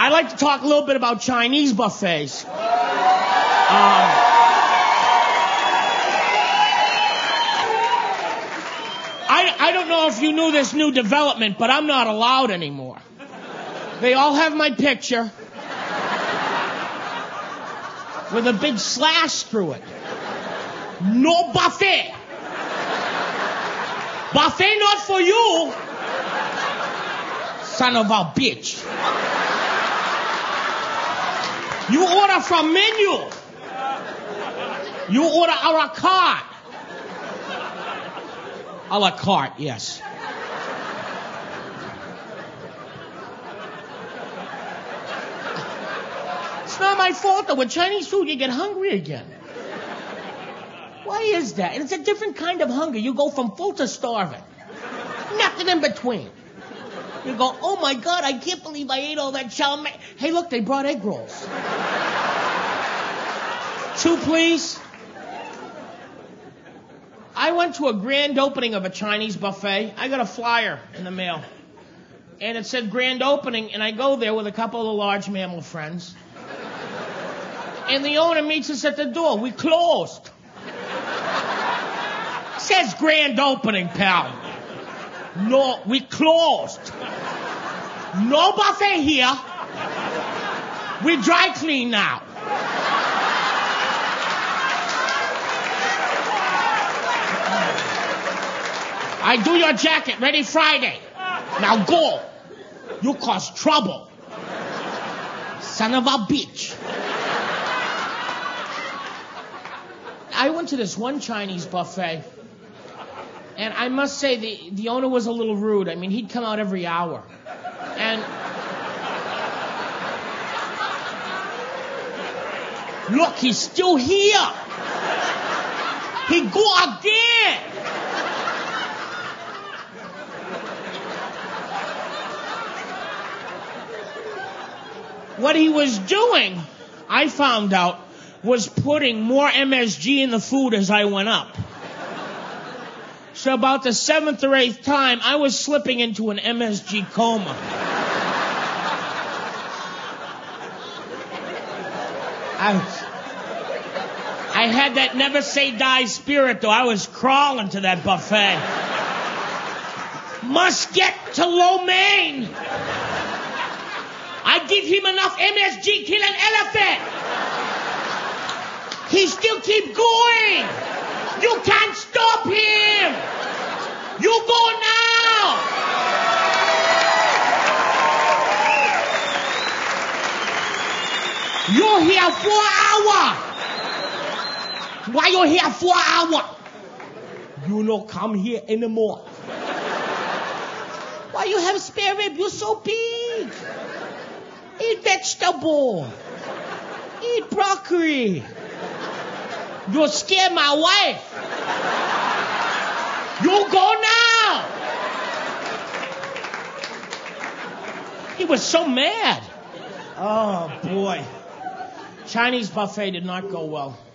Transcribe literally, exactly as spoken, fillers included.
I'd like to talk a little bit about Chinese buffets. Um, I, I don't know if you knew this new development, but I'm not allowed anymore. They all have my picture with a big slash through it. No buffet. Buffet not for you. Son of a bitch. You order from menu. You order a la carte. A la carte, yes. It's not my fault, though. With Chinese food, you get hungry again. Why is that? And it's a different kind of hunger. You go from full to starving. Nothing in between. You go, oh, my God, I can't believe I ate all that chow mein. Hey, look, they brought egg rolls. Two, please. I went to a grand opening of a Chinese buffet. I got a flyer in the mail. And it said grand opening, and I go there with a couple of the large mammal friends. And the owner meets us at the door. We closed. Says grand opening, pal. No, we closed. No buffet here. We dry clean now. I do your jacket. Ready Friday. Now go. You cause trouble. Son of a bitch. I went to this one Chinese buffet. And I must say, the, the owner was a little rude. I mean, he'd come out every hour. And look, he's still here. He go again. What he was doing, I found out, was putting more M S G in the food as I went up. So about the seventh or eighth time, I was slipping into an M S G coma. I, I had that never say die spirit, though. I was crawling to that buffet. Must get to lo mein. I give him enough M S G, kill an elephant. He still keep going. You can't stop him. You go now. You're here for an hour. Why you here for an hour? You don't come here anymore. Why you have spare rib? You're so big. Eat vegetable. Eat broccoli. You'll scare my wife. You go now. He was so mad. Oh, boy. Chinese buffet did not go well.